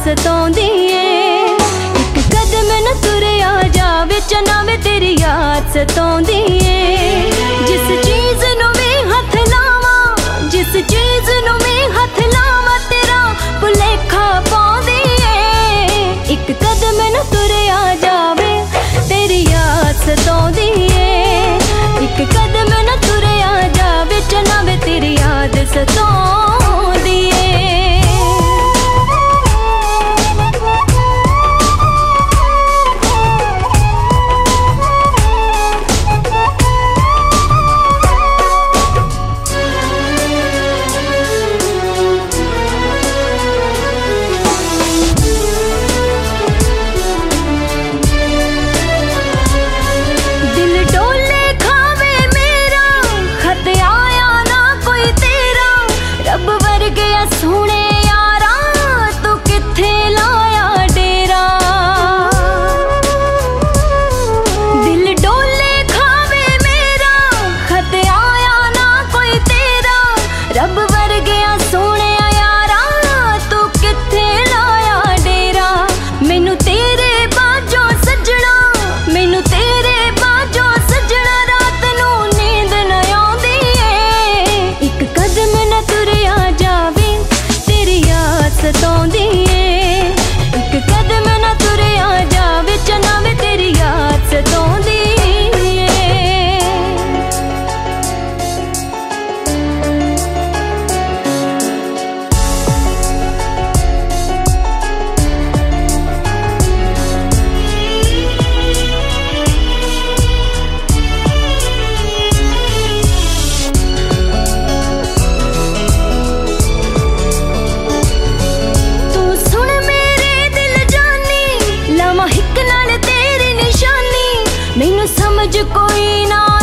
सताउंदी ए। इक कदम न तुरिया जावे चना वे तेरी याद सताउंदी ए। जिस चीज नूं मैं हथ लावां, जिस चीज नूं मैं हथ लावां तेरा भुलेखा पाउंदी ए। इक कदम न तुरिया जावे तेरी याद सताउंदी ए। इक कदम न तुरिया जावे चना वे तेरी याद सताउंदी ए। सोने यारा तू किथे लाया डेरा, दिल डोले खावे मेरा खत आया ना कोई तेरा। रब वर्गिया सोने यारा तू किथे लाया डेरा। मैनू तेरे बाजों सजना, मैनू तेरे बाजों सजना रात नू नींद न आउंदी ए। इक कदम न तुरिया जावे सताउंदी ए। इक कदम न तुरिया जावे चना वे तेरी याद सताउंदी ए। मैनू समझ कोई ना